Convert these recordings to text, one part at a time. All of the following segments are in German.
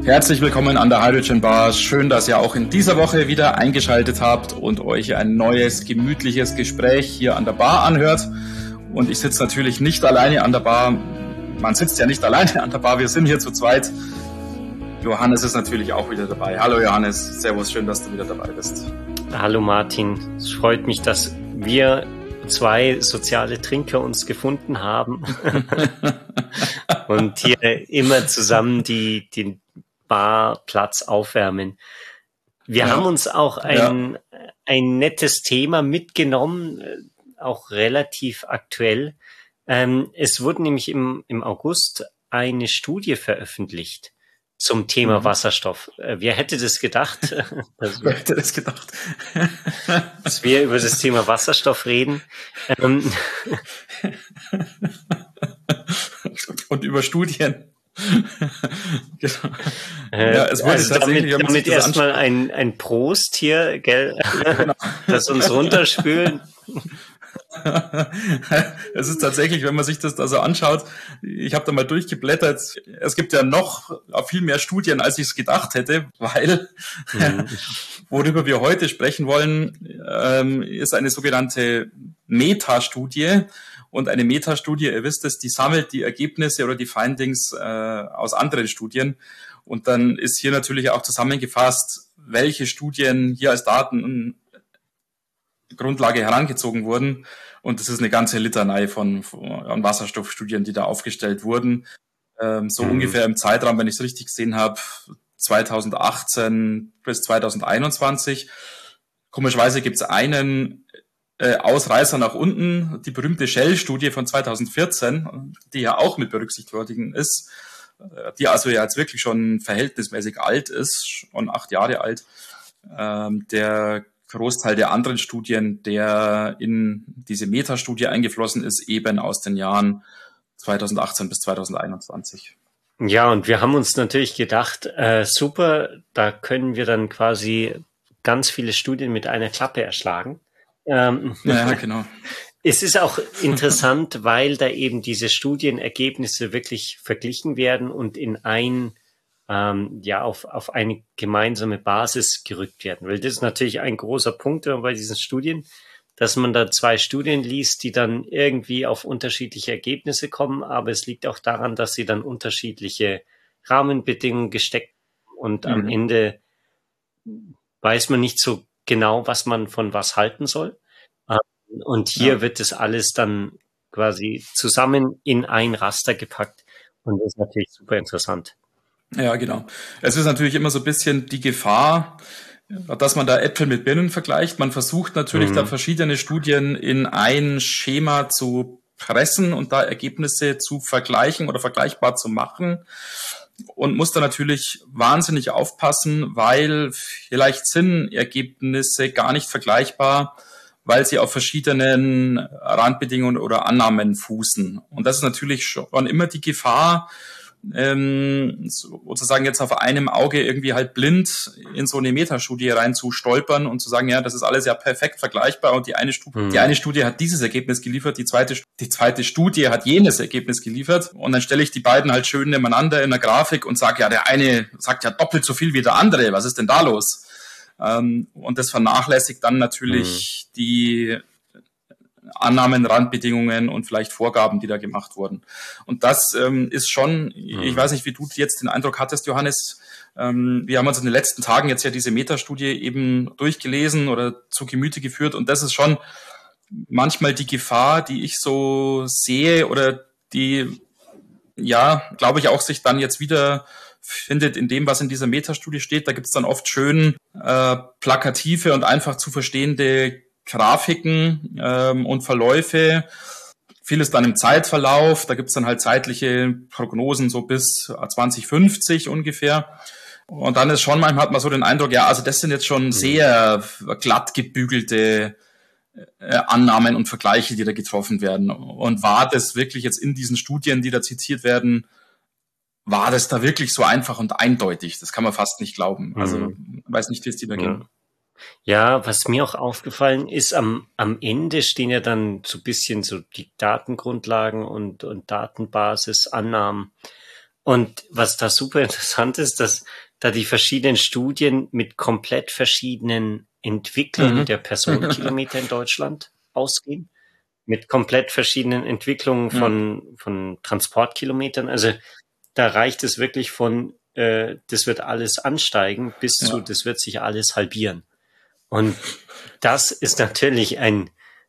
Herzlich willkommen an der Hydrogen Bar. Schön, dass ihr auch in dieser Woche wieder eingeschaltet habt und euch ein neues, gemütliches Gespräch hier an der Bar anhört. Und ich sitze natürlich nicht alleine an der Bar. Man sitzt ja nicht alleine an der Bar, wir sind hier zu zweit. Johannes ist natürlich auch wieder dabei. Hallo Johannes, servus, schön, dass du wieder dabei bist. Hallo Martin, es freut mich, dass wir zwei soziale Trinker uns gefunden haben und hier immer zusammen den Barplatz aufwärmen. Wir haben uns auch ein nettes Thema mitgenommen, auch relativ aktuell. Es wurde nämlich im August eine Studie veröffentlicht zum Thema Wasserstoff. Wer hätte das gedacht? Wer hätte das gedacht? Dass wir über das Thema Wasserstoff reden. Und über Studien. Genau. Ja, es wurde also damit erstmal ein Prost hier, gell? Genau. Das uns runterspülen. Es ist tatsächlich, wenn man sich das da so anschaut, ich habe da mal durchgeblättert, es gibt ja noch viel mehr Studien, als ich es gedacht hätte, weil worüber wir heute sprechen wollen, ist eine sogenannte Metastudie. Und eine Metastudie, ihr wisst es, die sammelt die Ergebnisse oder die Findings aus anderen Studien. Und dann ist hier natürlich auch zusammengefasst, welche Studien hier als Datengrundlage herangezogen wurden. Und das ist eine ganze Litanei von Wasserstoffstudien, die da aufgestellt wurden. So ungefähr im Zeitraum, wenn ich es richtig gesehen habe, 2018 bis 2021. Komischerweise gibt es einen Ausreißer nach unten, die berühmte Shell-Studie von 2014, die ja auch mit berücksichtigen ist, die also ja jetzt wirklich schon verhältnismäßig alt ist, schon 8 Jahre alt. Der Großteil der anderen Studien, der in diese Metastudie eingeflossen ist, eben aus den Jahren 2018 bis 2021. Ja, und wir haben uns natürlich gedacht, super, da können wir dann quasi ganz viele Studien mit einer Klappe erschlagen. Ja, genau. Es ist auch interessant, weil da eben diese Studienergebnisse wirklich verglichen werden und in auf eine gemeinsame Basis gerückt werden. Weil das ist natürlich ein großer Punkt bei diesen Studien, dass man da 2 Studien liest, die dann irgendwie auf unterschiedliche Ergebnisse kommen, aber es liegt auch daran, dass sie dann unterschiedliche Rahmenbedingungen gesteckt haben und am Ende weiß man nicht so genau, was man von was halten soll. Und hier wird das alles dann quasi zusammen in ein Raster gepackt. Und das ist natürlich super interessant. Ja, genau. Es ist natürlich immer so ein bisschen die Gefahr, dass man da Äpfel mit Birnen vergleicht. Man versucht natürlich da verschiedene Studien in ein Schema zu pressen und da Ergebnisse zu vergleichen oder vergleichbar zu machen. Und muss da natürlich wahnsinnig aufpassen, weil vielleicht sind Ergebnisse gar nicht vergleichbar, weil sie auf verschiedenen Randbedingungen oder Annahmen fußen. Und das ist natürlich schon immer die Gefahr, sozusagen jetzt auf einem Auge irgendwie halt blind in so eine Metastudie rein zu stolpern und zu sagen, ja, das ist alles ja perfekt vergleichbar und die eine Studie hat dieses Ergebnis geliefert, die zweite Studie hat jenes Ergebnis geliefert und dann stelle ich die beiden halt schön nebeneinander in der Grafik und sage, ja, der eine sagt ja doppelt so viel wie der andere, was ist denn da los? Und das vernachlässigt dann natürlich die Annahmen, Randbedingungen und vielleicht Vorgaben, die da gemacht wurden. Und das ist schon, ich weiß nicht, wie du jetzt den Eindruck hattest, Johannes, wir haben uns in den letzten Tagen jetzt ja diese Metastudie eben durchgelesen oder zu Gemüte geführt und das ist schon manchmal die Gefahr, die ich so sehe oder die, ja, glaube ich, auch sich dann jetzt wieder findet in dem, was in dieser Metastudie steht. Da gibt es dann oft schön plakative und einfach zu verstehende Grafiken und Verläufe. Vieles dann im Zeitverlauf. Da gibt es dann halt zeitliche Prognosen so bis 2050 ungefähr. Und dann ist schon manchmal hat man so den Eindruck, ja, also das sind jetzt schon sehr glatt gebügelte Annahmen und Vergleiche, die da getroffen werden. Und war das wirklich jetzt in diesen Studien, die da zitiert werden, war das da wirklich so einfach und eindeutig? Das kann man fast nicht glauben. Also, weiß nicht, wie es dir da ging. Ja, was mir auch aufgefallen ist, am Ende stehen ja dann so ein bisschen so die Datengrundlagen und Datenbasis, Annahmen. Und was da super interessant ist, dass da die verschiedenen Studien mit komplett verschiedenen Entwicklungen der Personenkilometer in Deutschland ausgehen, mit komplett verschiedenen Entwicklungen von Transportkilometern. Also da reicht es wirklich von, das wird alles ansteigen, bis zu, das wird sich alles halbieren. Und das ist natürlich ein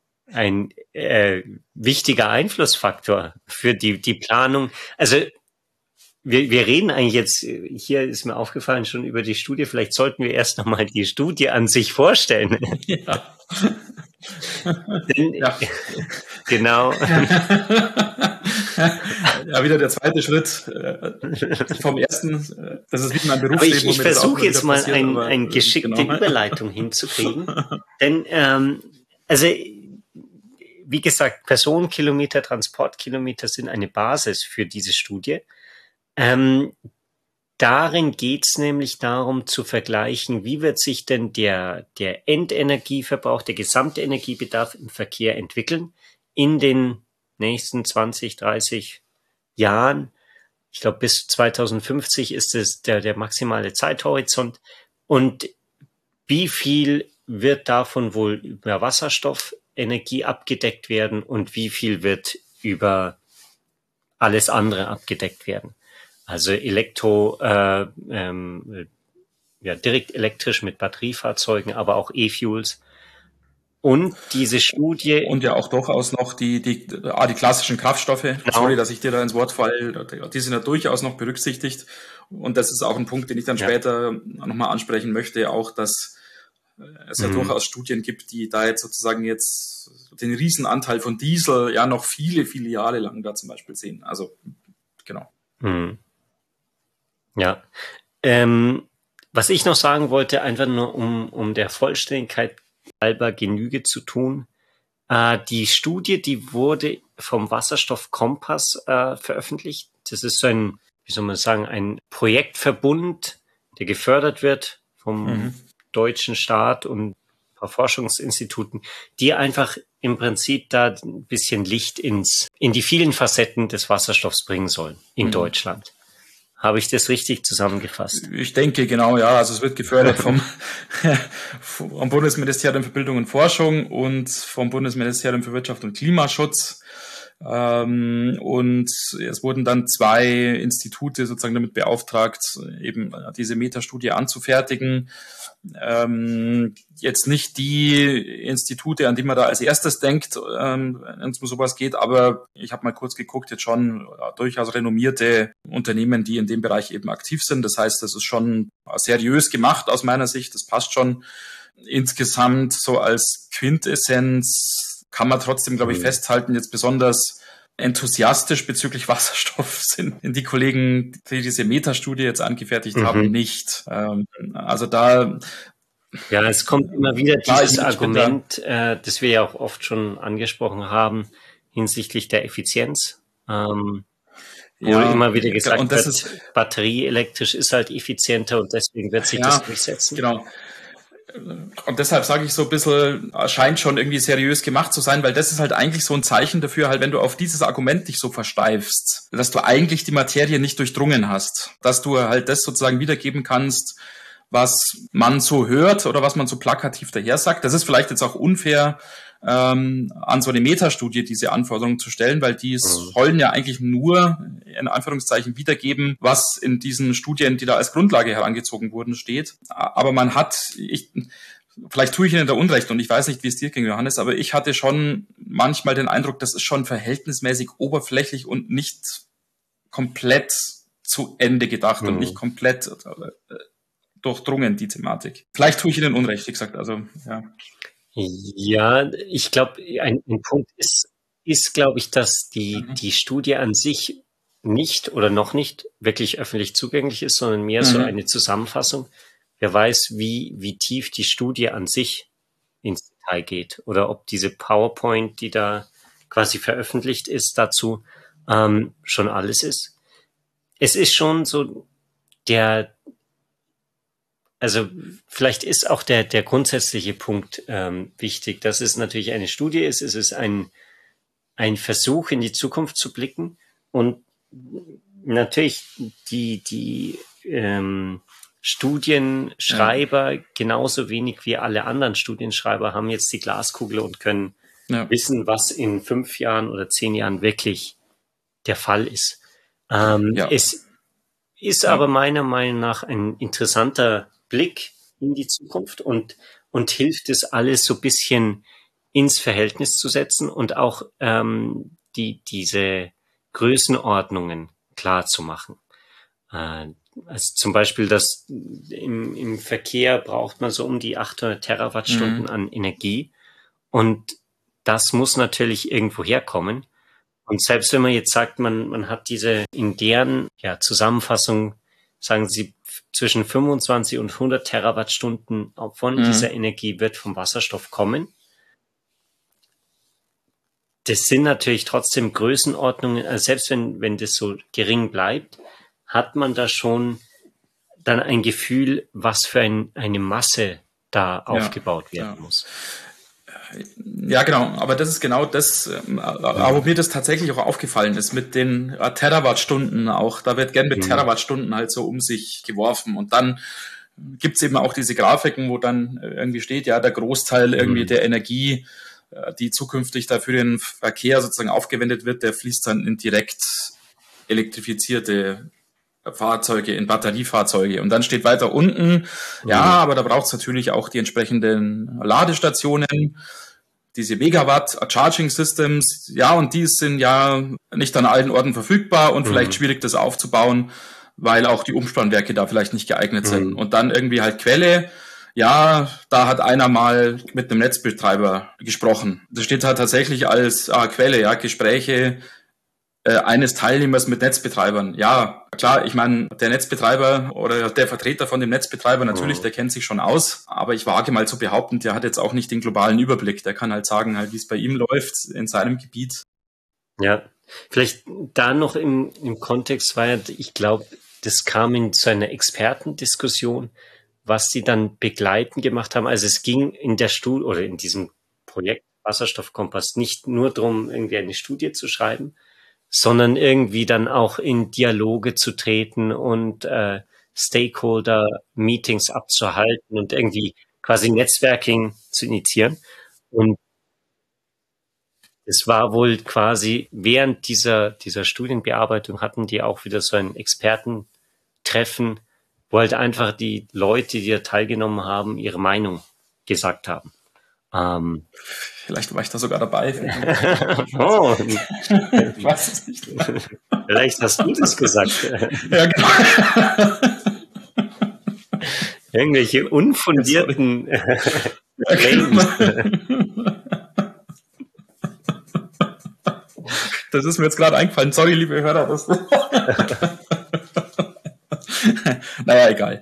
wichtiger Einflussfaktor für die Planung. Also wir reden eigentlich jetzt, hier ist mir aufgefallen, schon über die Studie. Vielleicht sollten wir erst nochmal die Studie an sich vorstellen. Ja. Denn, Ja. Genau. Ja, wieder der zweite Schritt vom ersten. Das ist wie in meinem Berufsleben. Aber ich versuche jetzt mal passiert, eine geschickte Überleitung hinzukriegen. Denn, also, wie gesagt, Personenkilometer, Transportkilometer sind eine Basis für diese Studie. Darin geht es nämlich darum zu vergleichen, wie wird sich denn der Endenergieverbrauch, der gesamte Energiebedarf im Verkehr entwickeln in den nächsten 20, 30 Jahren. Ich glaube, bis 2050 ist es der maximale Zeithorizont. Und wie viel wird davon wohl über Wasserstoffenergie abgedeckt werden und wie viel wird über alles andere abgedeckt werden? Also direkt elektrisch mit Batteriefahrzeugen, aber auch E-Fuels. Und diese Studie... Und ja auch durchaus noch die klassischen Kraftstoffe. Genau. Sorry, dass ich dir da ins Wort falle. Die sind ja durchaus noch berücksichtigt. Und das ist auch ein Punkt, den ich dann später nochmal ansprechen möchte. Auch, dass es ja durchaus Studien gibt, die da jetzt sozusagen den Riesenanteil von Diesel ja noch viele, viele Jahre lang da zum Beispiel sehen. Also, genau. Ja. Was ich noch sagen wollte, einfach nur um der Vollständigkeit halber Genüge zu tun. Die Studie, die wurde vom Wasserstoffkompass veröffentlicht. Das ist so ein, wie soll man sagen, ein Projektverbund, der gefördert wird vom deutschen Staat und ein paar Forschungsinstituten, die einfach im Prinzip da ein bisschen Licht in die vielen Facetten des Wasserstoffs bringen sollen in Deutschland. Habe ich das richtig zusammengefasst? Ich denke, genau, ja. Also es wird gefördert vom Bundesministerium für Bildung und Forschung und vom Bundesministerium für Wirtschaft und Klimaschutz. Und es wurden dann 2 Institute sozusagen damit beauftragt, eben diese Metastudie anzufertigen. Jetzt nicht die Institute, an die man da als erstes denkt, wenn es um sowas geht, aber ich habe mal kurz geguckt, jetzt schon durchaus renommierte Unternehmen, die in dem Bereich eben aktiv sind. Das heißt, das ist schon seriös gemacht aus meiner Sicht, das passt schon. Insgesamt so als Quintessenz kann man trotzdem, glaube ich, festhalten, jetzt besonders enthusiastisch bezüglich Wasserstoff sind die Kollegen, die diese Metastudie jetzt angefertigt haben, nicht. Also da... Ja, es kommt immer wieder dieses Argument, das wir ja auch oft schon angesprochen haben, hinsichtlich der Effizienz. Wo immer wieder gesagt wird, batterieelektrisch ist halt effizienter und deswegen wird sich das durchsetzen. Genau. Und deshalb sage ich so ein bisschen, scheint schon irgendwie seriös gemacht zu sein, weil das ist halt eigentlich so ein Zeichen dafür, halt, wenn du auf dieses Argument dich so versteifst, dass du eigentlich die Materie nicht durchdrungen hast, dass du halt das sozusagen wiedergeben kannst, was man so hört oder was man so plakativ daher sagt. Das ist vielleicht jetzt auch unfair, an so eine Metastudie diese Anforderungen zu stellen, weil die sollen ja eigentlich nur in Anführungszeichen wiedergeben, was in diesen Studien, die da als Grundlage herangezogen wurden, steht. Aber man hat, vielleicht tue ich Ihnen da Unrecht und ich weiß nicht, wie es dir ging, Johannes, aber ich hatte schon manchmal den Eindruck, das ist schon verhältnismäßig oberflächlich und nicht komplett zu Ende gedacht und nicht komplett durchdrungen, die Thematik. Vielleicht tue ich Ihnen Unrecht, wie gesagt, also, ja. Ja, ich glaube, ein Punkt ist, glaube ich, dass die Studie an sich nicht oder noch nicht wirklich öffentlich zugänglich ist, sondern mehr so eine Zusammenfassung. Wer weiß, wie tief die Studie an sich ins Detail geht oder ob diese PowerPoint, die da quasi veröffentlicht ist, dazu schon alles ist. Es ist schon so also vielleicht ist auch der grundsätzliche Punkt wichtig, dass es natürlich eine Studie ist. Es ist ein Versuch, in die Zukunft zu blicken. Und natürlich die Studienschreiber genauso wenig wie alle anderen Studienschreiber haben jetzt die Glaskugel und können wissen, was in 5 Jahren oder 10 Jahren wirklich der Fall ist. Es ist aber meiner Meinung nach ein interessanter Blick in die Zukunft und hilft es alles so ein bisschen ins Verhältnis zu setzen und auch diese Größenordnungen klar zu machen. Also zum Beispiel, dass im Verkehr braucht man so um die 800 Terawattstunden an Energie und das muss natürlich irgendwo herkommen. Und selbst wenn man jetzt sagt, man hat diese in deren Zusammenfassung, sagen sie, zwischen 25 und 100 Terawattstunden von dieser Energie wird vom Wasserstoff kommen. Das sind natürlich trotzdem Größenordnungen, also selbst wenn das so gering bleibt, hat man da schon dann ein Gefühl, was für eine Masse da aufgebaut werden muss. Ja, genau. Aber das ist genau das, wo mir das tatsächlich auch aufgefallen ist mit den Terawattstunden auch. Da wird gern mit Terawattstunden halt so um sich geworfen. Und dann gibt's eben auch diese Grafiken, wo dann irgendwie steht, ja, der Großteil irgendwie der Energie, die zukünftig da für den Verkehr sozusagen aufgewendet wird, der fließt dann in direkt elektrifizierte Fahrzeuge, in Batteriefahrzeuge. Und dann steht weiter unten, aber da braucht's natürlich auch die entsprechenden Ladestationen, diese Megawatt Charging Systems, und die sind ja nicht an allen Orten verfügbar und vielleicht schwierig, das aufzubauen, weil auch die Umspannwerke da vielleicht nicht geeignet sind. Und dann irgendwie halt Quelle, da hat einer mal mit einem Netzbetreiber gesprochen. Das steht halt tatsächlich als Quelle, Gespräche eines Teilnehmers mit Netzbetreibern. Ja, klar, ich meine, der Netzbetreiber oder der Vertreter von dem Netzbetreiber natürlich, der kennt sich schon aus, aber ich wage mal zu behaupten, der hat jetzt auch nicht den globalen Überblick. Der kann halt sagen, wie es bei ihm läuft in seinem Gebiet. Ja, vielleicht da noch im Kontext, weil ich glaube, das kam in so einer Expertendiskussion, was die dann begleitend gemacht haben. Also es ging in der Studie oder in diesem Projekt Wasserstoffkompass nicht nur darum, irgendwie eine Studie zu schreiben, sondern irgendwie dann auch in Dialoge zu treten und Stakeholder-Meetings abzuhalten und irgendwie quasi Netzwerking zu initiieren. Und es war wohl quasi während dieser Studienbearbeitung hatten die auch wieder so ein Expertentreffen, wo halt einfach die Leute, die da teilgenommen haben, ihre Meinung gesagt haben. Vielleicht war ich da sogar dabei. Oh. Ich weiß es nicht. Vielleicht hast du das gesagt. Ja, genau. Irgendwelche unfundierten Claims. Das ist mir jetzt gerade eingefallen. Sorry, liebe Hörer. Naja, egal.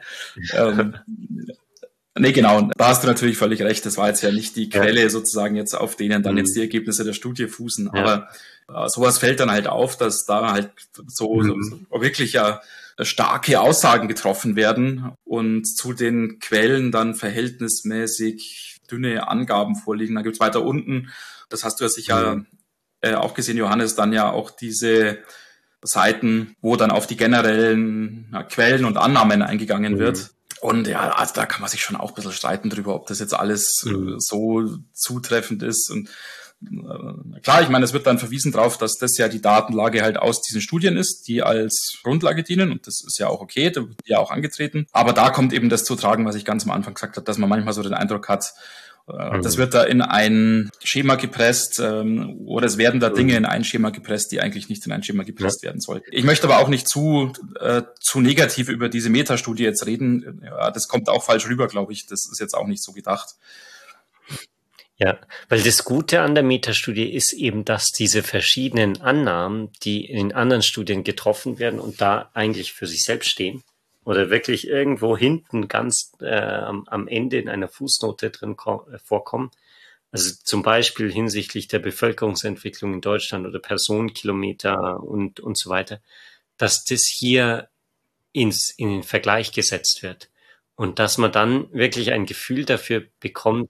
Nee, genau. Da hast du natürlich völlig recht. Das war jetzt ja nicht die Quelle sozusagen jetzt, auf denen dann jetzt die Ergebnisse der Studie fußen. Aber sowas fällt dann halt auf, dass da halt so wirklich starke Aussagen getroffen werden und zu den Quellen dann verhältnismäßig dünne Angaben vorliegen. Dann gibt's weiter unten, das hast du ja sicher auch gesehen, Johannes, dann ja auch diese Seiten, wo dann auf die generellen Quellen und Annahmen eingegangen wird. Und also da kann man sich schon auch ein bisschen streiten drüber, ob das jetzt alles so zutreffend ist. Und klar, ich meine, es wird dann verwiesen darauf, dass das ja die Datenlage halt aus diesen Studien ist, die als Grundlage dienen. Und das ist ja auch okay, da wird ja auch angetreten. Aber da kommt eben das zu tragen, was ich ganz am Anfang gesagt habe, dass man manchmal so den Eindruck hat, das wird da in ein Schema gepresst oder es werden da Dinge in ein Schema gepresst, die eigentlich nicht in ein Schema gepresst werden sollten. Ich möchte aber auch nicht zu negativ über diese Metastudie jetzt reden. Ja, das kommt auch falsch rüber, glaube ich. Das ist jetzt auch nicht so gedacht. Ja, weil das Gute an der Metastudie ist eben, dass diese verschiedenen Annahmen, die in anderen Studien getroffen werden und da eigentlich für sich selbst stehen, oder wirklich irgendwo hinten ganz am Ende in einer Fußnote drin vorkommen. Also zum Beispiel hinsichtlich der Bevölkerungsentwicklung in Deutschland oder Personenkilometer und so weiter, dass das hier in den Vergleich gesetzt wird und dass man dann wirklich ein Gefühl dafür bekommt,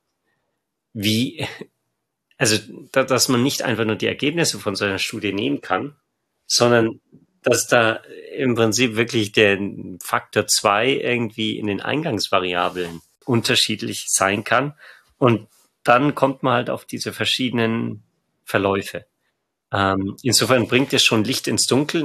dass man nicht einfach nur die Ergebnisse von so einer Studie nehmen kann, sondern dass da im Prinzip wirklich der Faktor 2 irgendwie in den Eingangsvariablen unterschiedlich sein kann. Und dann kommt man halt auf diese verschiedenen Verläufe. Insofern bringt es schon Licht ins Dunkel.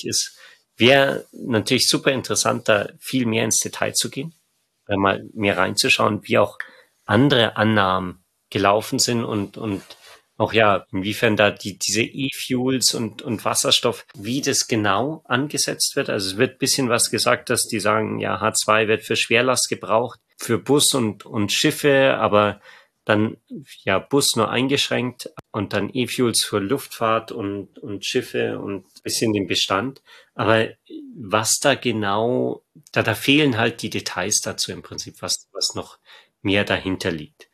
Wäre natürlich super interessant, da viel mehr ins Detail zu gehen, mal mehr reinzuschauen, wie auch andere Annahmen gelaufen sind und auch ja, inwiefern da diese E-Fuels und Wasserstoff, wie das genau angesetzt wird. Also es wird ein bisschen was gesagt, dass die sagen, ja, H2 wird für Schwerlast gebraucht, für Bus und Schiffe, aber dann ja Bus nur eingeschränkt und dann E-Fuels für Luftfahrt und Schiffe und ein bisschen den Bestand. Aber was da genau, da fehlen halt die Details dazu im Prinzip, was noch mehr dahinter liegt.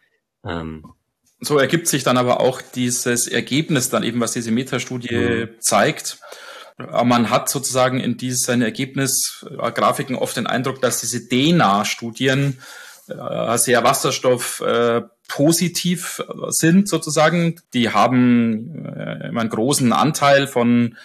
So ergibt sich dann aber auch dieses Ergebnis dann eben, was diese Metastudie zeigt. Man hat sozusagen in diesen Ergebnisgrafiken oft den Eindruck, dass diese DENA-Studien sehr Wasserstoff positiv sind sozusagen. Die haben immer einen großen Anteil an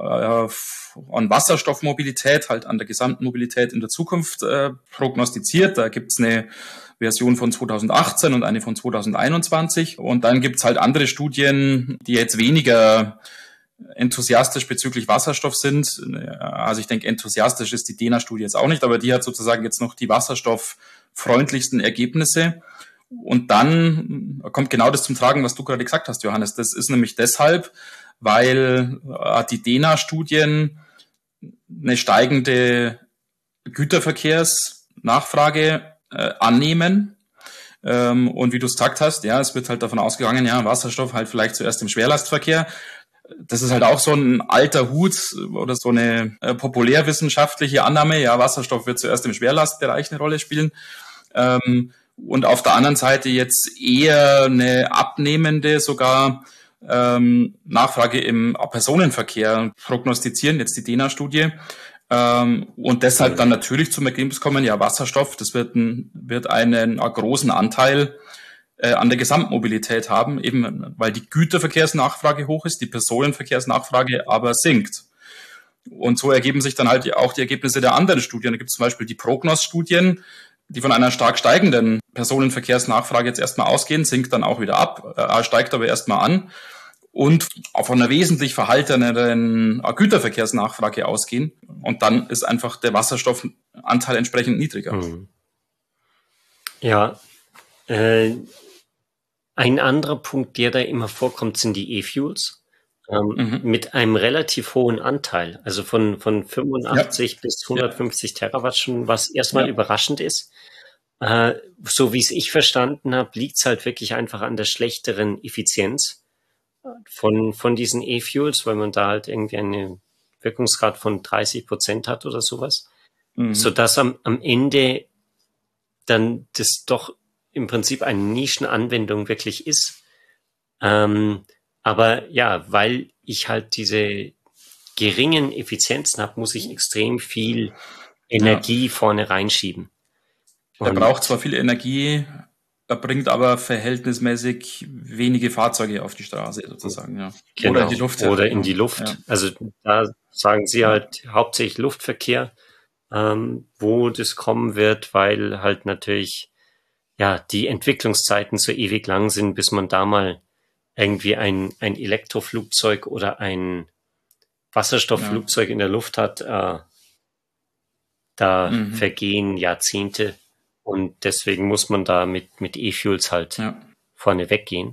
Wasserstoffmobilität, halt an der gesamten Mobilität in der Zukunft prognostiziert. Da gibt's eine Version von 2018 und eine von 2021. Und dann gibt's halt andere Studien, die jetzt weniger enthusiastisch bezüglich Wasserstoff sind. Also ich denke, enthusiastisch ist die DENA-Studie jetzt auch nicht, aber die hat sozusagen jetzt noch die wasserstofffreundlichsten Ergebnisse. Und dann kommt genau das zum Tragen, was du gerade gesagt hast, Johannes. Das ist nämlich deshalb, weil die DENA-Studien eine steigende Güterverkehrsnachfrage annehmen. Und wie du es gesagt hast, ja, es wird halt davon ausgegangen, ja, Wasserstoff halt vielleicht zuerst im Schwerlastverkehr. Das ist halt auch so ein alter Hut oder so eine populärwissenschaftliche Annahme. Ja, Wasserstoff wird zuerst im Schwerlastbereich eine Rolle spielen. Und auf der anderen Seite jetzt eher eine abnehmende sogar Nachfrage im Personenverkehr prognostizieren, jetzt die DENA-Studie. Und deshalb dann natürlich zum Ergebnis kommen, ja, Wasserstoff, das wird einen großen Anteil an der Gesamtmobilität haben, eben weil die Güterverkehrsnachfrage hoch ist, die Personenverkehrsnachfrage aber sinkt. Und so ergeben sich dann halt auch die Ergebnisse der anderen Studien. Da gibt es zum Beispiel die Prognos-Studien, die von einer stark steigenden Personenverkehrsnachfrage jetzt erstmal ausgehen, sinkt dann auch wieder ab, steigt aber erstmal an und von einer wesentlich verhalteneren Güterverkehrsnachfrage ausgehen. Und dann ist einfach der Wasserstoffanteil entsprechend niedriger. Ja, ein anderer Punkt, der da immer vorkommt, sind die E-Fuels. Mit einem relativ hohen Anteil, also von 85 bis 150 Terawattstunden, was erstmal überraschend ist. So wie es ich verstanden habe, liegt es halt wirklich einfach an der schlechteren Effizienz von diesen E-Fuels, weil man da halt irgendwie einen Wirkungsgrad von 30% hat oder sowas, sodass am Ende dann das doch im Prinzip eine Nischenanwendung wirklich ist. Aber ja, weil ich halt diese geringen Effizienzen habe, muss ich extrem viel Energie vorne reinschieben. Er braucht zwar viel Energie, er bringt aber verhältnismäßig wenige Fahrzeuge auf die Straße sozusagen. Ja. Genau. Oder in die Luft. Oder in die Luft. Ja. Also da sagen sie halt hauptsächlich Luftverkehr, wo das kommen wird, weil halt natürlich die Entwicklungszeiten so ewig lang sind, bis man da mal irgendwie ein Elektroflugzeug oder ein Wasserstoffflugzeug in der Luft hat. Da vergehen Jahrzehnte und deswegen muss man da mit E-Fuels halt vorne weggehen.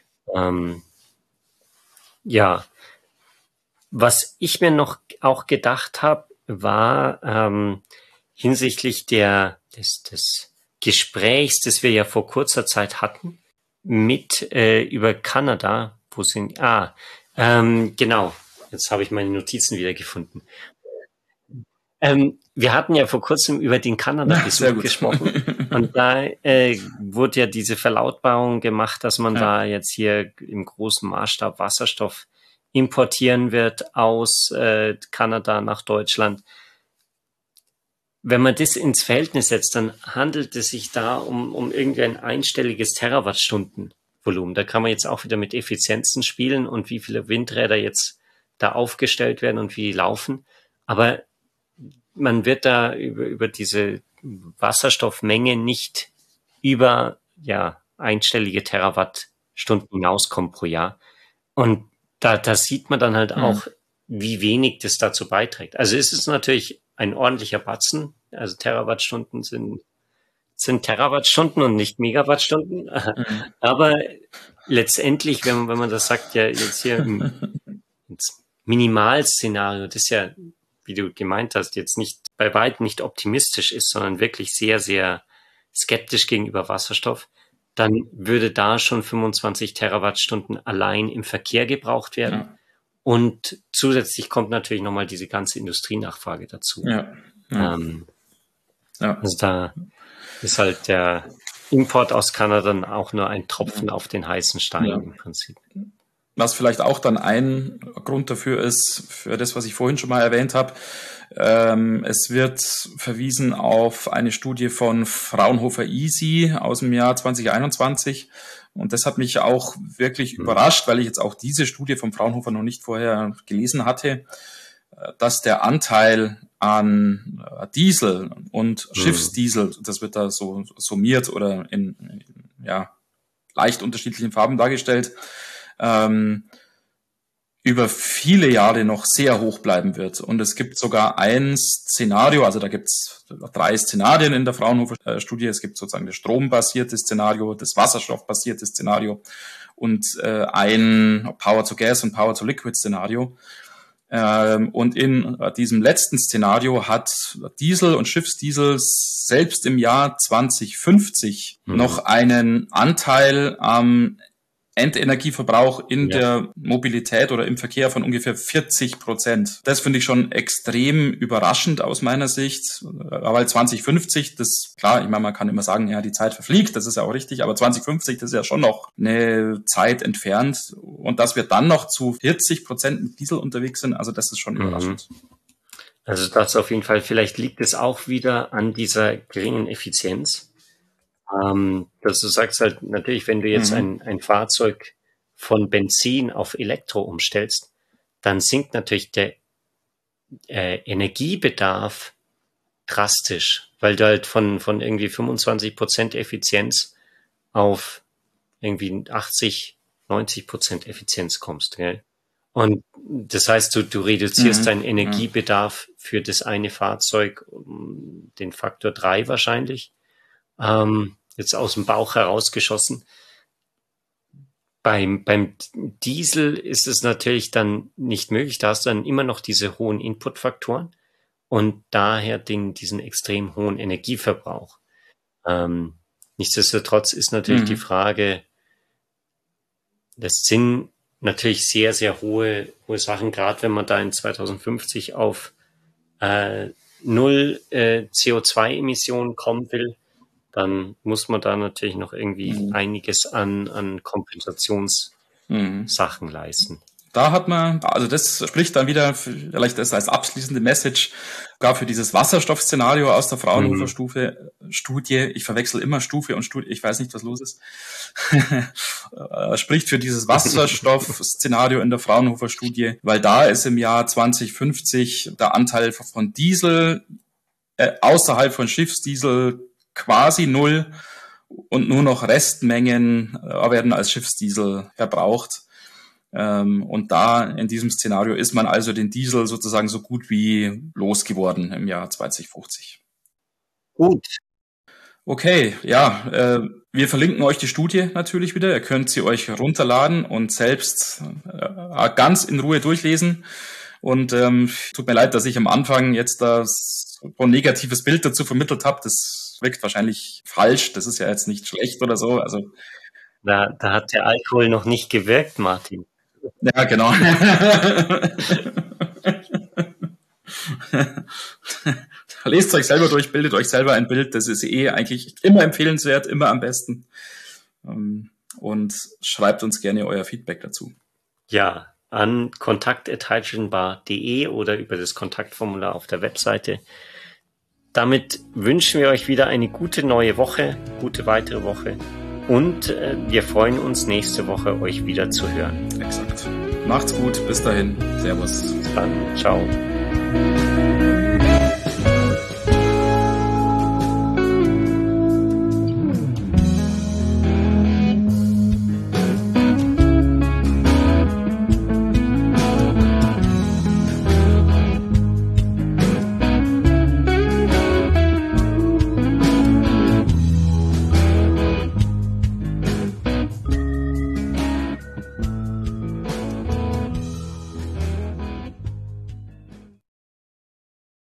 Was ich mir noch auch gedacht habe, war hinsichtlich des Gesprächs, das wir ja vor kurzer Zeit hatten, über Kanada, genau, jetzt habe ich meine Notizen wieder gefunden. Wir hatten ja vor kurzem über den Kanada-Besuch gesprochen und da wurde ja diese Verlautbarung gemacht, dass man da jetzt hier im großen Maßstab Wasserstoff importieren wird aus Kanada nach Deutschland. Wenn man das ins Verhältnis setzt, dann handelt es sich da um irgendwie ein einstelliges Terawattstundenvolumen. Da kann man jetzt auch wieder mit Effizienzen spielen und wie viele Windräder jetzt da aufgestellt werden und wie die laufen. Aber man wird da über diese Wasserstoffmenge nicht über einstellige Terawattstunden hinauskommen pro Jahr. Und da sieht man dann halt auch, wie wenig das dazu beiträgt. Also es ist natürlich ein ordentlicher Batzen. Also Terawattstunden sind Terawattstunden und nicht Megawattstunden. Aber letztendlich, wenn man das sagt, ja jetzt hier im Minimalszenario, das ja, wie du gemeint hast, jetzt nicht bei weitem nicht optimistisch ist, sondern wirklich sehr, sehr skeptisch gegenüber Wasserstoff, dann würde da schon 25 Terawattstunden allein im Verkehr gebraucht werden. Ja. Und zusätzlich kommt natürlich nochmal diese ganze Industrienachfrage dazu. Ja. Also da ist halt der Import aus Kanada dann auch nur ein Tropfen auf den heißen Stein im Prinzip. Was vielleicht auch dann ein Grund dafür ist, für das, was ich vorhin schon mal erwähnt habe. Es wird verwiesen auf eine Studie von Fraunhofer ISI aus dem Jahr 2021. Und das hat mich auch wirklich überrascht, weil ich jetzt auch diese Studie von Fraunhofer noch nicht vorher gelesen hatte, dass der Anteil an Diesel und Schiffsdiesel, das wird da so summiert oder in leicht unterschiedlichen Farben dargestellt, über viele Jahre noch sehr hoch bleiben wird. Und es gibt sogar ein Szenario, also da gibt es 3 Szenarien in der Fraunhofer-Studie. Es gibt sozusagen das strombasierte Szenario, das wasserstoffbasierte Szenario und ein Power-to-Gas und Power-to-Liquid-Szenario. Und in diesem letzten Szenario hat Diesel und Schiffsdiesel selbst im Jahr 2050 noch einen Anteil am Endenergieverbrauch in der Mobilität oder im Verkehr von ungefähr 40%. Das finde ich schon extrem überraschend aus meiner Sicht, weil 2050, das klar, ich meine, man kann immer sagen, ja, die Zeit verfliegt, das ist ja auch richtig, aber 2050, das ist ja schon noch eine Zeit entfernt und dass wir dann noch zu 40% mit Diesel unterwegs sind, also das ist schon überraschend. Also das auf jeden Fall, vielleicht liegt es auch wieder an dieser geringen Effizienz. Dass du sagst halt, natürlich, wenn du jetzt ein Fahrzeug von Benzin auf Elektro umstellst, dann sinkt natürlich der Energiebedarf drastisch, weil du halt von irgendwie 25% Effizienz auf irgendwie 80-90% Effizienz kommst, gell? Und das heißt, du reduzierst deinen Energiebedarf für das eine Fahrzeug um den Faktor 3 wahrscheinlich. Jetzt aus dem Bauch herausgeschossen. Beim Diesel ist es natürlich dann nicht möglich. Da hast du dann immer noch diese hohen Inputfaktoren und daher diesen extrem hohen Energieverbrauch. Nichtsdestotrotz ist natürlich die Frage, das sind natürlich sehr, sehr hohe Sachen, gerade wenn man da in 2050 auf 0 CO2-Emissionen kommen will, dann muss man da natürlich noch irgendwie einiges an Kompensationssachen leisten. Da hat man, also das spricht dann wieder, vielleicht das als abschließende Message, gar für dieses Wasserstoffszenario aus der Fraunhofer-Studie, ich verwechsel immer Stufe und Studie, ich weiß nicht, was los ist, spricht für dieses Wasserstoffszenario in der Fraunhofer-Studie, weil da ist im Jahr 2050 der Anteil von Diesel außerhalb von Schiffsdiesel quasi 0 und nur noch Restmengen werden als Schiffsdiesel verbraucht. Und da in diesem Szenario ist man also den Diesel sozusagen so gut wie losgeworden im Jahr 2050. Gut. Okay, ja, wir verlinken euch die Studie natürlich wieder. Ihr könnt sie euch runterladen und selbst ganz in Ruhe durchlesen. Und tut mir leid, dass ich am Anfang jetzt das so ein negatives Bild dazu vermittelt habe. Das wirkt wahrscheinlich falsch. Das ist ja jetzt nicht schlecht oder so. Also da hat der Alkohol noch nicht gewirkt, Martin. Ja, genau. Lest euch selber durch, bildet euch selber ein Bild. Das ist eigentlich immer empfehlenswert, immer am besten. Und schreibt uns gerne euer Feedback dazu. Ja, an kontakt@hydrogenbar.de oder über das Kontaktformular auf der Webseite. Damit wünschen wir euch wieder eine gute neue Woche, gute weitere Woche. Und wir freuen uns nächste Woche, euch wieder zu hören. Exakt. Macht's gut, bis dahin. Servus. Dann, ciao.